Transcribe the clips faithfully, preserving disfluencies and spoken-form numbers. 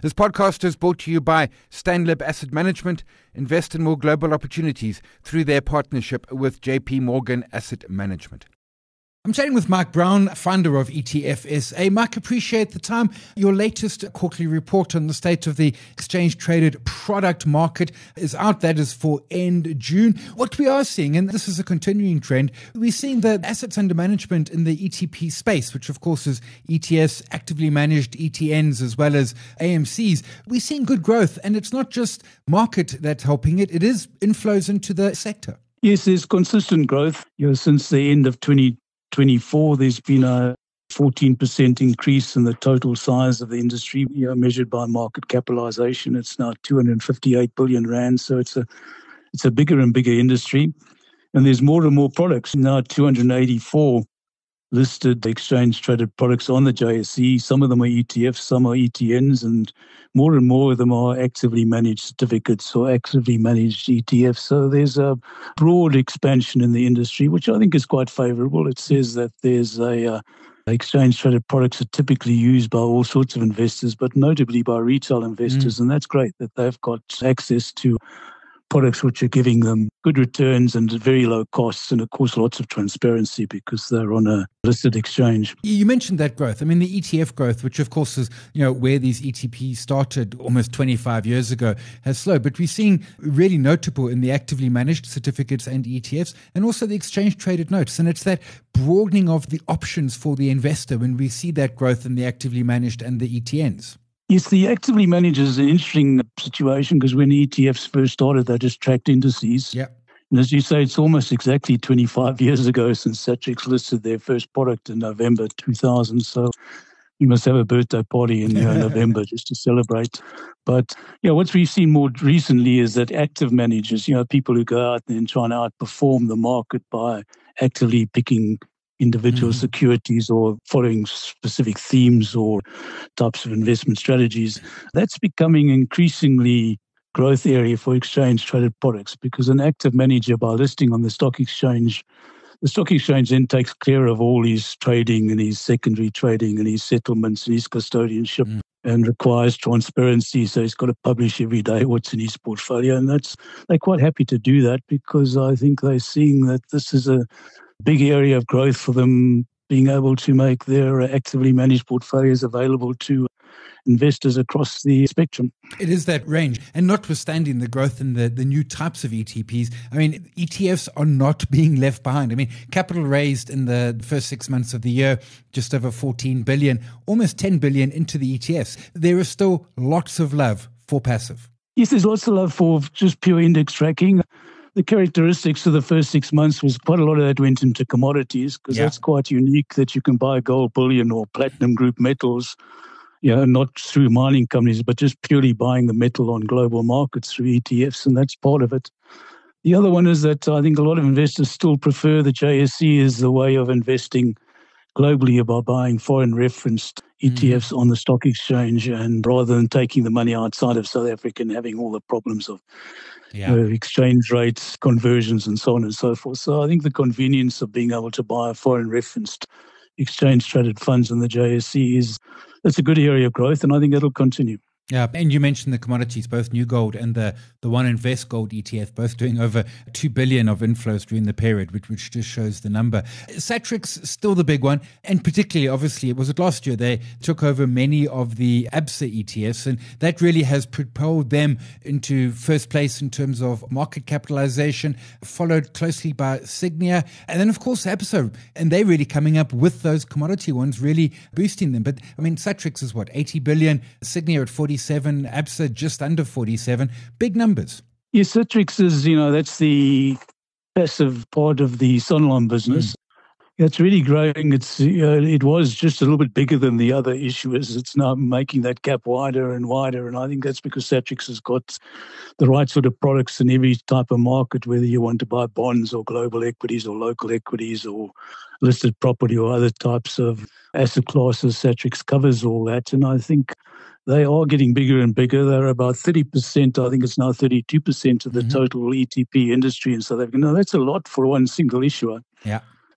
This podcast is brought to you by Stanlib Asset Management. Invest in more global opportunities through their partnership with J P Morgan Asset Management. I'm chatting with Mike Brown, founder of E T F S A. Mike, appreciate the time. Your latest quarterly report on the state of the exchange-traded product market is out. That is for end June. What we are seeing, and this is a continuing trend, we're seeing the assets under management in the E T P space, which of course is E T Fs, actively managed E T Ns, as well as A M Cs. We're seeing good growth, and it's not just market that's helping it. It is inflows into the sector. Yes, there's consistent growth. You know, since the end of twenty twenty-four, there's been a fourteen percent increase in the total size of the industry, you know, measured by market capitalization. It's now two hundred fifty-eight billion rand, so it's a it's a bigger and bigger industry. And there's more and more products. Now two hundred eighty-four listed exchange-traded products on the J S E. Some of them are E T Fs, some are E T Ns, and more and more of them are actively managed certificates or actively managed E T Fs. So there's a broad expansion in the industry, which I think is quite favorable. It says that there's a uh, exchange-traded products are typically used by all sorts of investors, but notably by retail investors, mm. and that's great that they've got access to products which are giving them good returns and very low costs, and of course lots of transparency because they're on a listed exchange. You mentioned that growth. I mean, the E T F growth, which of course is, you know, where these E T Ps started almost twenty-five years ago, has slowed. But we're seeing really notable in the actively managed certificates and E T Fs, and also the exchange-traded notes. And it's that broadening of the options for the investor when we see that growth in the actively managed and the E T Ns. Yes, the actively managed is an interesting situation because when E T Fs first started, they just tracked indices. Yeah. And as you say, it's almost exactly twenty-five years ago since Satrix listed their first product in November two thousand. So you must have a birthday party in uh, November just to celebrate. But yeah, what we've seen more recently is that active managers, you know, people who go out and try and outperform the market by actively picking individual mm-hmm. securities or following specific themes or types of investment strategies, that's becoming increasingly growth area for exchange-traded products because an active manager, by listing on the stock exchange, the stock exchange then takes care of all his trading and his secondary trading and his settlements and his custodianship mm. and requires transparency. So he's got to publish every day what's in his portfolio. And that's they're quite happy to do that because I think they're seeing that this is a big area of growth for them, being able to make their actively managed portfolios available to investors across the spectrum. It is that range. And notwithstanding the growth in the, the new types of E T Ps, I mean, E T Fs are not being left behind. I mean, capital raised in the first six months of the year, just over fourteen billion, almost ten billion into the E T Fs. There is still lots of love for passive. Yes, there's lots of love for just pure index tracking. The characteristics of the first six months was quite a lot of that went into commodities because yeah. that's quite unique that you can buy gold bullion or platinum group metals, you know, not through mining companies, but just purely buying the metal on global markets through E T Fs, and that's part of it. The other one is that I think a lot of investors still prefer the J S E as the way of investing globally by buying foreign referenced E T Fs mm-hmm. on the stock exchange, and rather than taking the money outside of South Africa and having all the problems of yeah. uh, exchange rates, conversions, and so on and so forth. So I think the convenience of being able to buy foreign referenced exchange traded funds in the J S E is that's a good area of growth, and I think it'll continue. Yeah, and you mentioned the commodities, both New Gold and the, the One Invest Gold E T F, both doing over two billion of inflows during the period, which, which just shows the number. Satrix, still the big one, and particularly, obviously, it was it last year, they took over many of the A B S A E T Fs, and that really has propelled them into first place in terms of market capitalization, followed closely by Signia, and then, of course, A B S A, and they're really coming up with those commodity ones, really boosting them. But, I mean, Satrix is what, eighty billion, Signia at forty-seven, A B S A just under forty-seven, big numbers. Yes, Satrix is, you know, that's the passive part of the Sanlam business. Mm. It's really growing. It's you know, it was just a little bit bigger than the other issuers. It's now making that gap wider and wider, and I think that's because Satrix has got the right sort of products in every type of market, whether you want to buy bonds or global equities or local equities or listed property or other types of asset classes. Satrix covers all that, and I think they are getting bigger and bigger. They're about thirty percent, I think it's now thirty-two percent of the mm-hmm. total E T P industry in South Africa. Now, that's a lot for one single issuer. Yeah.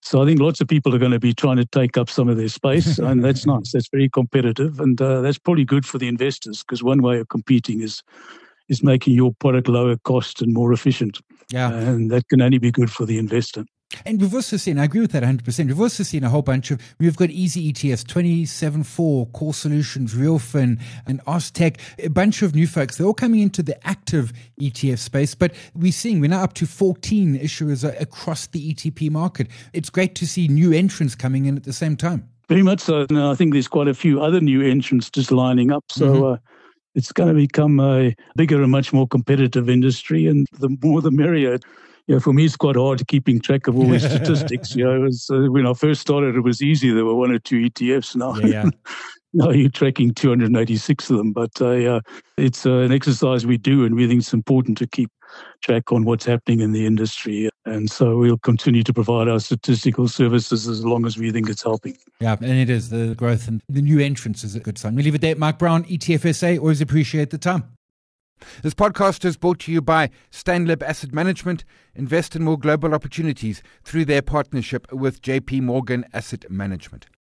So I think lots of people are going to be trying to take up some of their space, and that's nice. That's very competitive, and uh, that's probably good for the investors, because one way of competing is is making your product lower cost and more efficient. Yeah. And that can only be good for the investor. And we've also seen, I agree with that one hundred percent, we've also seen a whole bunch of, we've got Easy E T Fs, twenty-seven four, Core Solutions, Realfin, and Austech, a bunch of new folks. They're all coming into the active E T F space, but we're seeing, we're now up to fourteen issuers across the E T P market. It's great to see new entrants coming in at the same time. Very much so. Now, I think there's quite a few other new entrants just lining up. So mm-hmm. uh, it's going to become a bigger and much more competitive industry, and the more the merrier. You know, for me, it's quite hard keeping track of all these statistics. You know, it was, uh, when I first started, it was easy. There were one or two E T Fs. Now, yeah, yeah. now you're tracking two hundred eighty-six of them. But uh, uh, it's uh, an exercise we do, and we think it's important to keep track on what's happening in the industry. And so we'll continue to provide our statistical services as long as we think it's helping. Yeah, and it is. The growth and the new entrants is a good sign. We leave it there. Mark Brown, E T F S A. Always appreciate the time. This podcast is brought to you by Stanlib Asset Management. Invest in more global opportunities through their partnership with J P Morgan Asset Management.